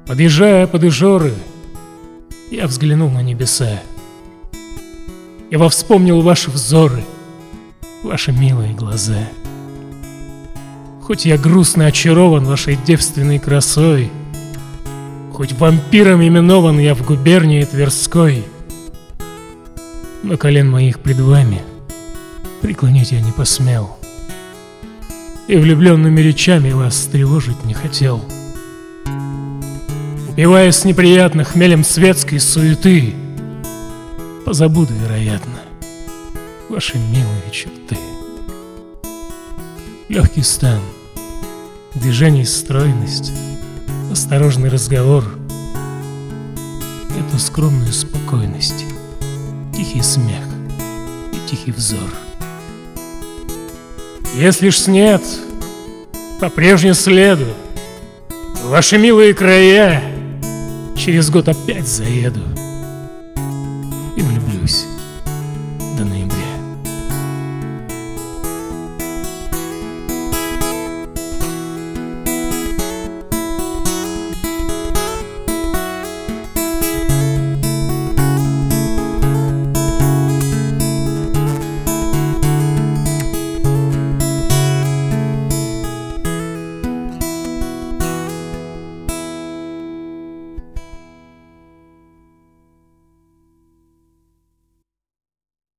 Подъезжая под Ижоры, я взглянул на небеса. Я вспомнил ваши взоры, ваши милые глаза. Хоть я грустно очарован вашей девственной красой, хоть вампиром именован я в губернии Тверской, но колен моих пред вами преклонить я не посмел, и влюбленными речами вас тревожить не хотел. Упиваясь неприятно хмелем светской суеты, позабуду, вероятно, ваши милые черты. Легкий стан, движений стройность, осторожный разговор, эту скромную спокойность, тихий смех и тихий взор. Если ж нет, по прежнему следу, в ваши милые края через год опять заеду и влюблюсь.